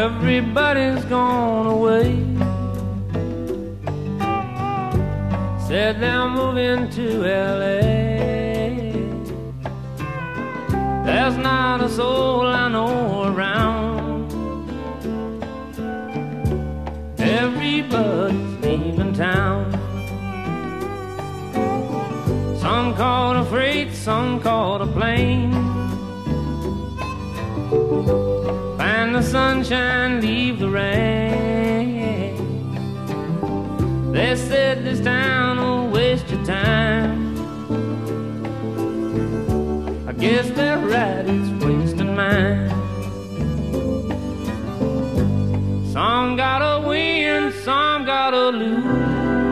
Everybody's gone away. Said they're moving to LA. There's not a soul I know around. Everybody's leaving town. Some caught a freight, some caught a plane. Find the sunshine, leave the rain. They said this town will waste your time. I guess they're right, it's wasting mine. Some gotta win, some gotta lose.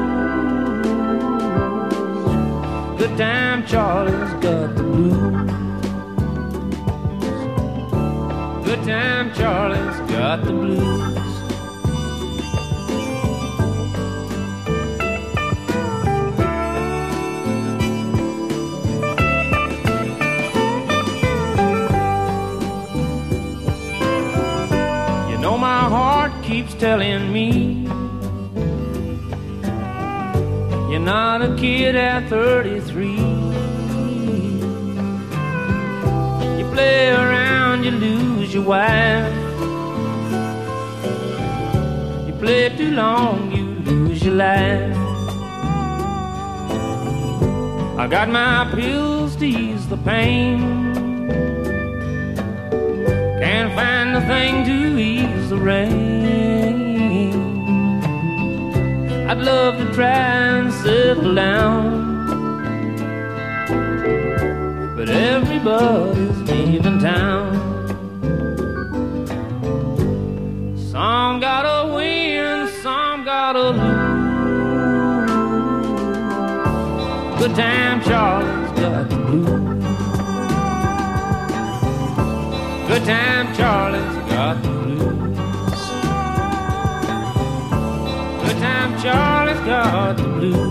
Good time Charlie's got the blues. Good time Charlie's got the blues. You know my heart keeps telling me you're not a kid at 33. You play around, you lose your wife. You play too long, you lose your life. I got my pills to ease the pain. Can't find a thing to ease the rain. I'd love to try and settle down, but everybody's leaving town. Some gotta win, some gotta lose. Good time Charlie's got the blues. Good time Charlie's got the blues. Good time Charlie's got the blues.